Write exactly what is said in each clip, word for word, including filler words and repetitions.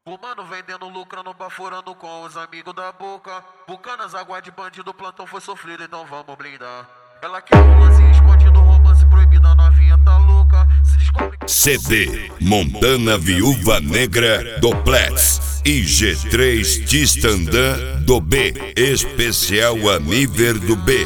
Fumando, vendendo, lucrando, baforando com os amigos da boca. Bucanas, água de bandido, plantão foi sofrido, então vamos blindar. Ela quer um lance escondido, romance proibido, a novinha tá louca. Se descobre que... C D Montana Viúva Negra do Plex e G três Tistandã do B, especial Aniver do B.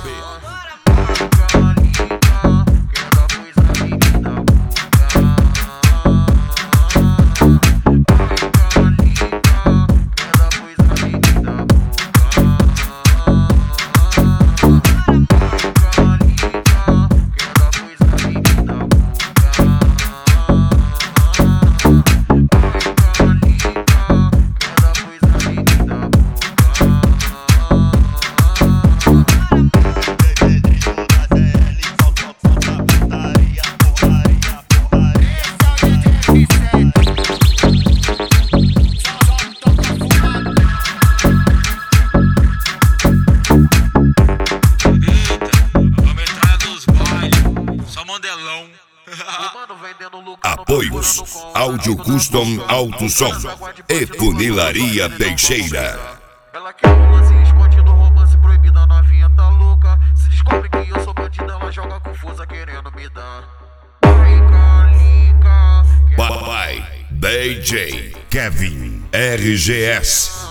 Apoios Áudio Custom Alto Som e Funilaria Teixeira. Ela quer um lance escondido, romance proibido, a novinha tá louca. Se descobre que eu sou bandido, ela joga confusa querendo me dar. Papai D J Kevin R G S.